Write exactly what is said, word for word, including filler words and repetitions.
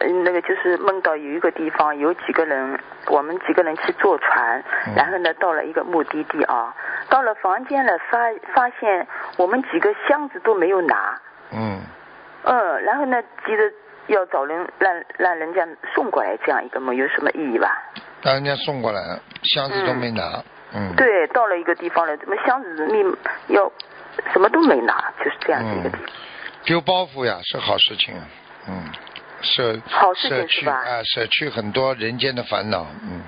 嗯那个就是梦到有一个地方有几个人，我们几个人去坐船，然后呢到了一个目的地啊，到了房间了，发发现我们几个箱子都没有拿。 嗯。 嗯，然后呢急着要找人让让人家送过来，这样一个梦有什么意义吧？ 让人家送过来，箱子都没拿。嗯。嗯对，到了一个地方了，怎么箱子里要什么都没拿，就是这样的一个地方。 嗯、丢包袱呀，是好事情。嗯，舍好事情舍去是吧？ 啊，舍去很多人间的烦恼。嗯。